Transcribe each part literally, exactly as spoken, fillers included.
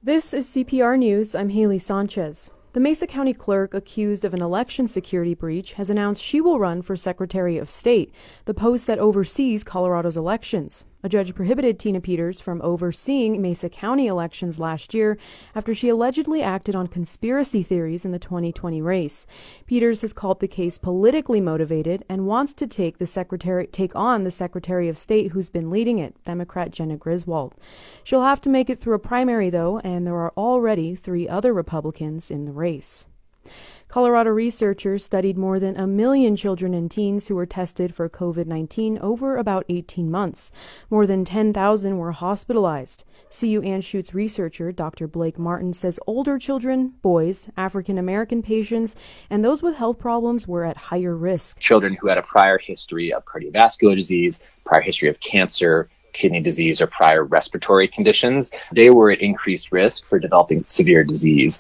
This is C P R News. I'm Haley Sanchez. The Mesa County clerk accused of an election security breach has announced she will run for Secretary of State, the post that oversees Colorado's elections. A judge prohibited Tina Peters from overseeing Mesa County elections last year after she allegedly acted on conspiracy theories in the twenty twenty race. Peters has called the case politically motivated and wants to take the secretary take on the Secretary of State who's been leading it, Democrat Jena Griswold. She'll have to make it through a primary, though, and there are already three other Republicans in the race. Colorado researchers studied more than a million children and teens who were tested for covid nineteen over about eighteen months. More than ten thousand were hospitalized. C U Anschutz researcher Doctor Blake Martin says older children, boys, African American patients, and those with health problems were at higher risk. Children who had a prior history of cardiovascular disease, prior history of cancer, kidney disease, or prior respiratory conditions, they were at increased risk for developing severe disease.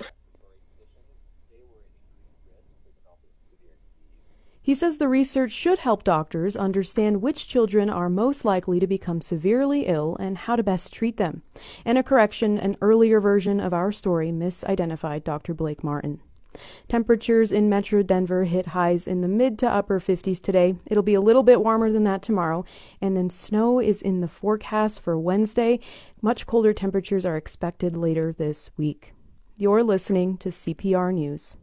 He says the research should help doctors understand which children are most likely to become severely ill and how to best treat them. And a correction, an earlier version of our story misidentified Doctor Blake Martin. Temperatures in Metro Denver hit highs in the mid to upper fifties today. It'll be a little bit warmer than that tomorrow, and then snow is in the forecast for Wednesday. Much colder temperatures are expected later this week. You're listening to C P R News.